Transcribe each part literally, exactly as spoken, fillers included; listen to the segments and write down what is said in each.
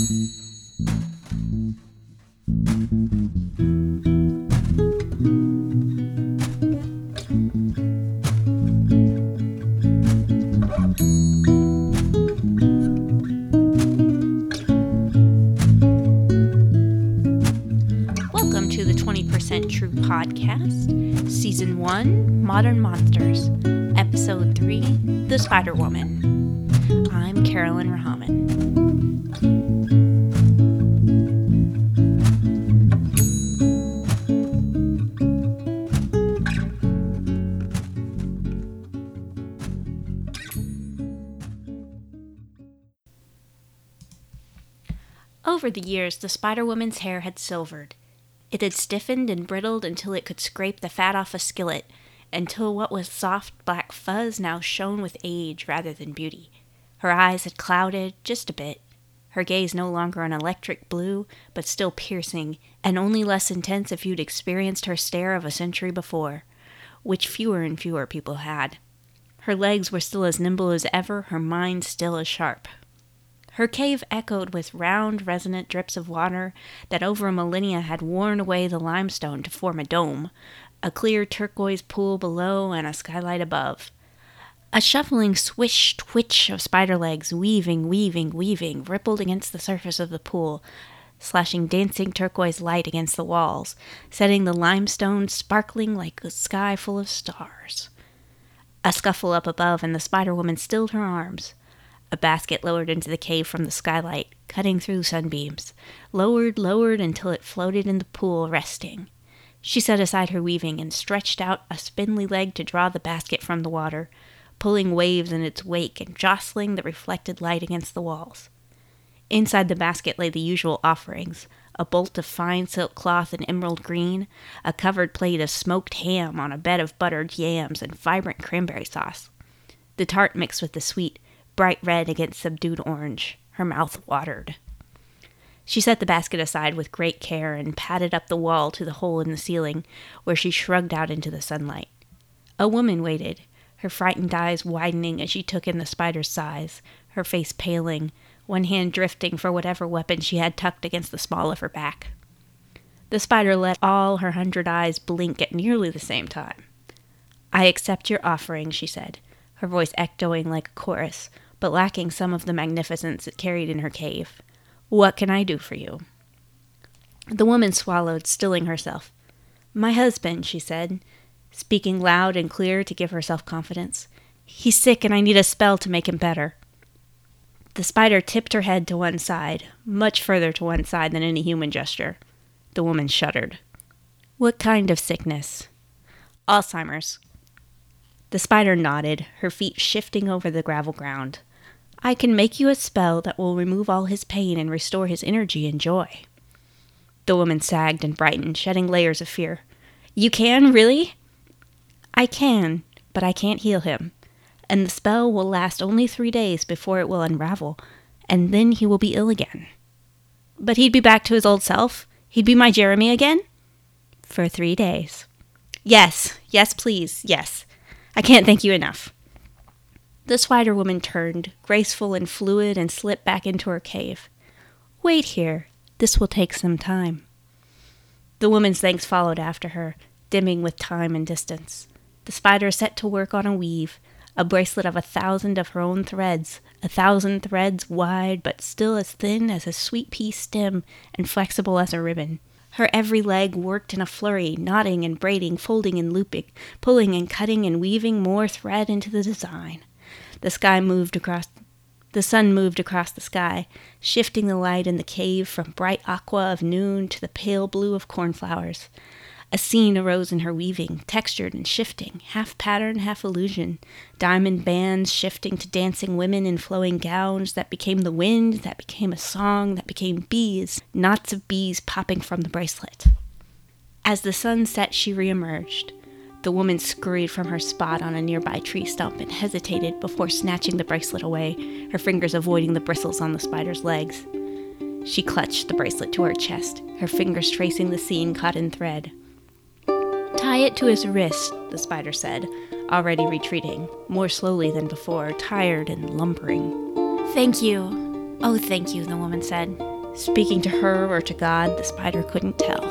Welcome to the twenty percent True Podcast, Season one, Modern Monsters, Episode three, The Spider Woman. I'm Carolyn Rahaman. Over the years, the Spider-Woman's hair had silvered. It had stiffened and brittled until it could scrape the fat off a skillet, until what was soft black fuzz now shone with age rather than beauty. Her eyes had clouded just a bit, her gaze no longer an electric blue, but still piercing, and only less intense if you'd experienced her stare of a century before, which fewer and fewer people had. Her legs were still as nimble as ever, her mind still as sharp. Her cave echoed with round, resonant drips of water that over a millennia had worn away the limestone to form a dome, a clear turquoise pool below and a skylight above. A shuffling swish, twitch of spider legs, weaving, weaving, weaving, rippled against the surface of the pool, slashing dancing turquoise light against the walls, setting the limestone sparkling like a sky full of stars. A scuffle up above, and the Spider-Woman stilled her arms. A basket lowered into the cave from the skylight, cutting through sunbeams. Lowered, lowered, until it floated in the pool, resting. She set aside her weaving and stretched out a spindly leg to draw the basket from the water, pulling waves in its wake and jostling the reflected light against the walls. Inside the basket lay the usual offerings, a bolt of fine silk cloth in emerald green, a covered plate of smoked ham on a bed of buttered yams and vibrant cranberry sauce. The tart mixed with the sweet, bright red against subdued orange. Her mouth watered. She set the basket aside with great care and padded up the wall to the hole in the ceiling, where she shrugged out into the sunlight. A woman waited, her frightened eyes widening as she took in the spider's size, her face paling, one hand drifting for whatever weapon she had tucked against the small of her back. The spider let all her hundred eyes blink at nearly the same time. "I accept your offering," she said, her voice echoing like a chorus, but lacking some of the magnificence it carried in her cave. "What can I do for you?" The woman swallowed, stilling herself. "My husband," she said, speaking loud and clear to give herself confidence. "He's sick and I need a spell to make him better." The spider tipped her head to one side, much further to one side than any human gesture. The woman shuddered. "What kind of sickness?" "Alzheimer's." The spider nodded, her feet shifting over the gravel ground. "I can make you a spell that will remove all his pain and restore his energy and joy." The woman sagged and brightened, shedding layers of fear. "You can, really?" "I can, but I can't heal him. And the spell will last only three days before it will unravel, and then he will be ill again." "But he'd be back to his old self? He'd be my Jeremy again?" "For three days." "Yes, yes, please, yes. I can't thank you enough." The Spider-Woman turned, graceful and fluid, and slipped back into her cave. "Wait here. This will take some time." The woman's thanks followed after her, dimming with time and distance. The spider set to work on a weave, a bracelet of a thousand of her own threads, a thousand threads wide but still as thin as a sweet pea stem and flexible as a ribbon. Her every leg worked in a flurry, knotting and braiding, folding and looping, pulling and cutting and weaving more thread into the design. The sky moved across, the sun moved across the sky, shifting the light in the cave from bright aqua of noon to the pale blue of cornflowers. A scene arose in her weaving, textured and shifting, half pattern, half illusion, diamond bands shifting to dancing women in flowing gowns that became the wind, that became a song, that became bees, knots of bees popping from the bracelet. As the sun set, she reemerged. The woman scurried from her spot on a nearby tree stump and hesitated before snatching the bracelet away, her fingers avoiding the bristles on the spider's legs. She clutched the bracelet to her chest, her fingers tracing the scene caught in thread. "Tie it to his wrist," the spider said, already retreating, more slowly than before, tired and lumbering. "Thank you. Oh, thank you," the woman said. Speaking to her or to God, the spider couldn't tell.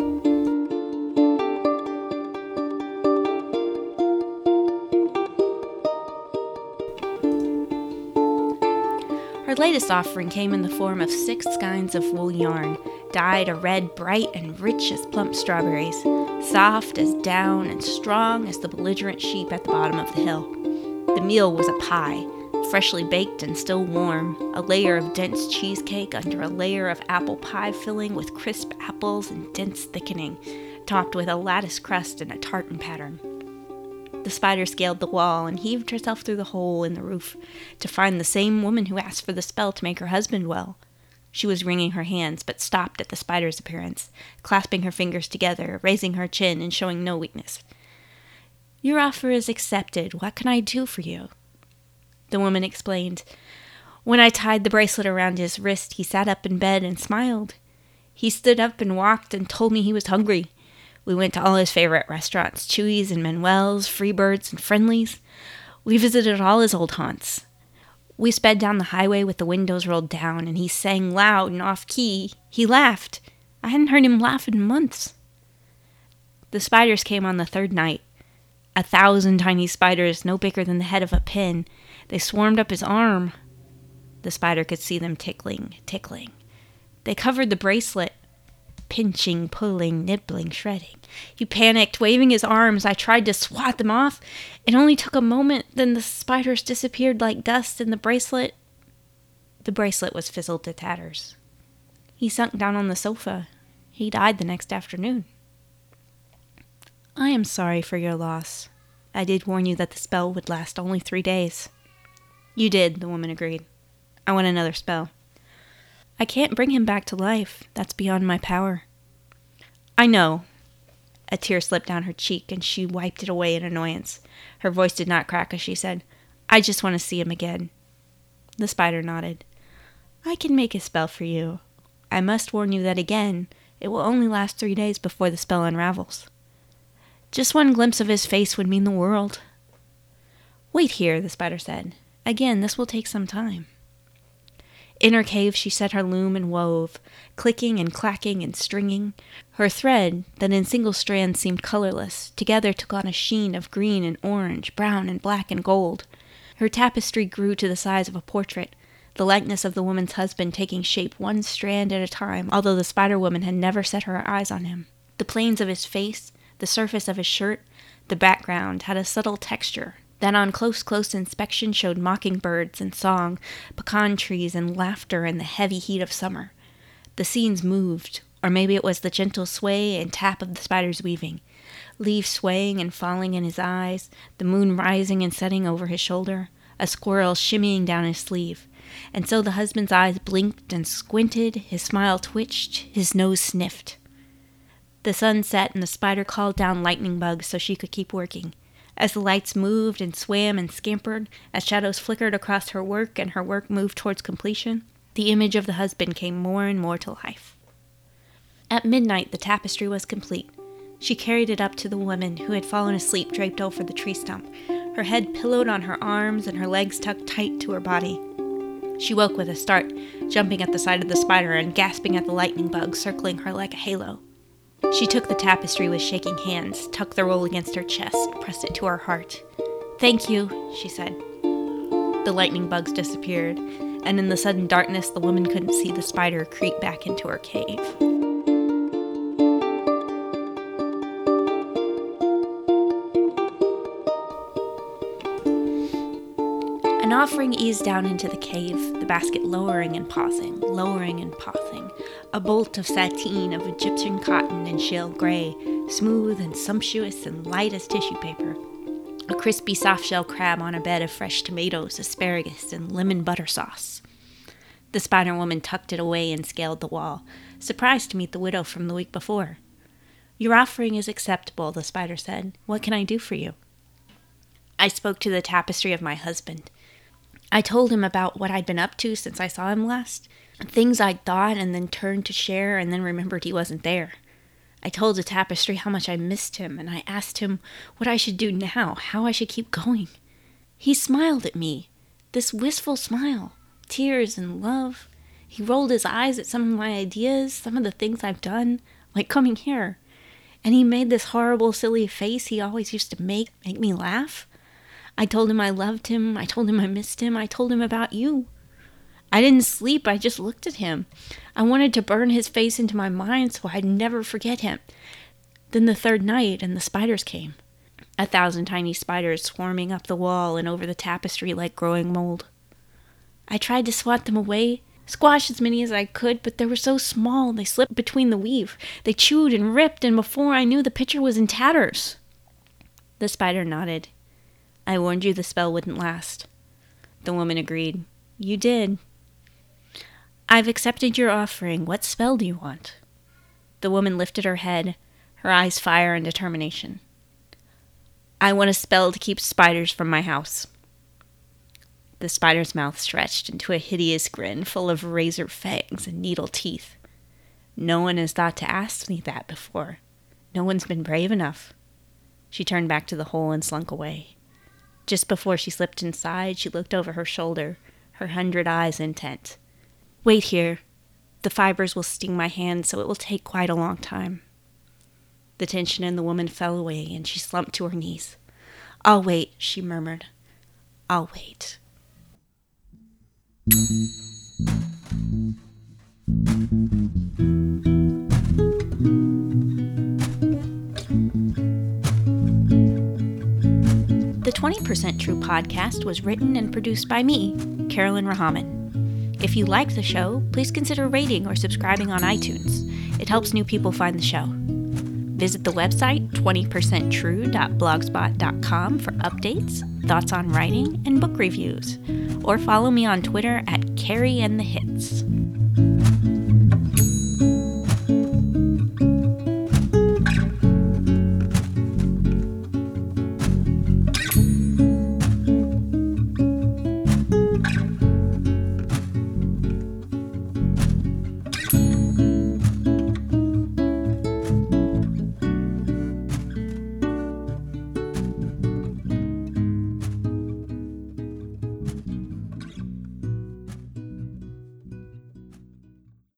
Her latest offering came in the form of six skeins of wool yarn, dyed a red bright and rich as plump strawberries, soft as down and strong as the belligerent sheep at the bottom of the hill. The meal was a pie, freshly baked and still warm, a layer of dense cheesecake under a layer of apple pie filling with crisp apples and dense thickening, topped with a lattice crust and a tartan pattern. The spider scaled the wall and heaved herself through the hole in the roof to find the same woman who asked for the spell to make her husband well. She was wringing her hands, but stopped at the spider's appearance, clasping her fingers together, raising her chin, and showing no weakness. "Your offer is accepted. What can I do for you?" The woman explained. "When I tied the bracelet around his wrist, he sat up in bed and smiled. He stood up and walked and told me he was hungry. We went to all his favorite restaurants, Chewy's and Manuel's, Freebirds and Friendly's. We visited all his old haunts. We sped down the highway with the windows rolled down, and he sang loud and off-key. He laughed. I hadn't heard him laugh in months." The spiders came on the third night. A thousand tiny spiders, no bigger than the head of a pin. They swarmed up his arm. The spider could see them tickling, tickling. They covered the bracelet. Pinching, pulling, nibbling, shredding. He panicked, waving his arms. I tried to swat them off. It only took a moment, then the spiders disappeared like dust, and the bracelet... The bracelet was fizzled to tatters. He sunk down on the sofa. He died the next afternoon. "I am sorry for your loss. I did warn you that the spell would last only three days. "You did," the woman agreed. "I want another spell." "I can't bring him back to life. That's beyond my power." "I know." A tear slipped down her cheek, and she wiped it away in annoyance. Her voice did not crack as she said, "I just want to see him again." The spider nodded. "I can make a spell for you. I must warn you that again, it will only last three days before the spell unravels. Just one glimpse of his face would mean the world." "Wait here," the spider said. "Again, this will take some time." In her cave she set her loom and wove, clicking and clacking and stringing. Her thread, that in single strands seemed colorless, together took on a sheen of green and orange, brown and black and gold. Her tapestry grew to the size of a portrait, the likeness of the woman's husband taking shape one strand at a time, although the spider-woman had never set her eyes on him. The planes of his face, the surface of his shirt, the background had a subtle texture that on close, close inspection showed mockingbirds and song, pecan trees and laughter in the heavy heat of summer. The scenes moved, or maybe it was the gentle sway and tap of the spider's weaving, leaves swaying and falling in his eyes, the moon rising and setting over his shoulder, a squirrel shimmying down his sleeve. And so the husband's eyes blinked and squinted, his smile twitched, his nose sniffed. The sun set and the spider called down lightning bugs so she could keep working. As the lights moved and swam and scampered, as shadows flickered across her work and her work moved towards completion, the image of the husband came more and more to life. At midnight, the tapestry was complete. She carried it up to the woman who had fallen asleep draped over the tree stump, her head pillowed on her arms and her legs tucked tight to her body. She woke with a start, jumping at the sight of the spider and gasping at the lightning bug circling her like a halo. She took the tapestry with shaking hands, tucked the roll against her chest, pressed it to her heart. "Thank you," she said. The lightning bugs disappeared, and in the sudden darkness the woman couldn't see the spider creep back into her cave. An offering eased down into the cave, the basket lowering and pausing, lowering and pausing. A bolt of sateen of Egyptian cotton and shale gray, smooth and sumptuous and light as tissue paper. A crispy soft-shell crab on a bed of fresh tomatoes, asparagus, and lemon butter sauce. The spider-woman tucked it away and scaled the wall, surprised to meet the widow from the week before. "Your offering is acceptable," the spider said. "What can I do for you?" I spoke to the tapestry of my husband. I told him about what I'd been up to since I saw him last, things I'd thought and then turned to share and then remembered he wasn't there. I told the tapestry how much I missed him, and I asked him what I should do now, how I should keep going. He smiled at me, this wistful smile, tears and love. He rolled his eyes at some of my ideas, some of the things I've done, like coming here. And he made this horrible, silly face he always used to make, make me laugh. I told him I loved him. I told him I missed him. I told him about you. I didn't sleep. I just looked at him. I wanted to burn his face into my mind so I'd never forget him. Then the third night, and the spiders came. A thousand tiny spiders swarming up the wall and over the tapestry like growing mold. I tried to swat them away, squash as many as I could, but they were so small they slipped between the weave. They chewed and ripped, and before I knew, the picture was in tatters. The spider nodded. I warned you the spell wouldn't last. The woman agreed. You did. I've accepted your offering. What spell do you want? The woman lifted her head, her eyes fire and determination. I want a spell to keep spiders from my house. The spider's mouth stretched into a hideous grin full of razor fangs and needle teeth. No one has thought to ask me that before. No one's been brave enough. She turned back to the hole and slunk away. Just before she slipped inside, she looked over her shoulder, her hundred eyes intent. Wait here. The fibers will sting my hand, so it will take quite a long time. The tension in the woman fell away, and she slumped to her knees. I'll wait, she murmured. I'll wait. The twenty percent True podcast was written and produced by me, Carolyn Rahaman. If you like the show, please consider rating or subscribing on iTunes. It helps new people find the show. Visit the website twenty percent true dot blogspot dot com for updates, thoughts on writing, and book reviews. Or follow me on Twitter at Carrie and the Hits.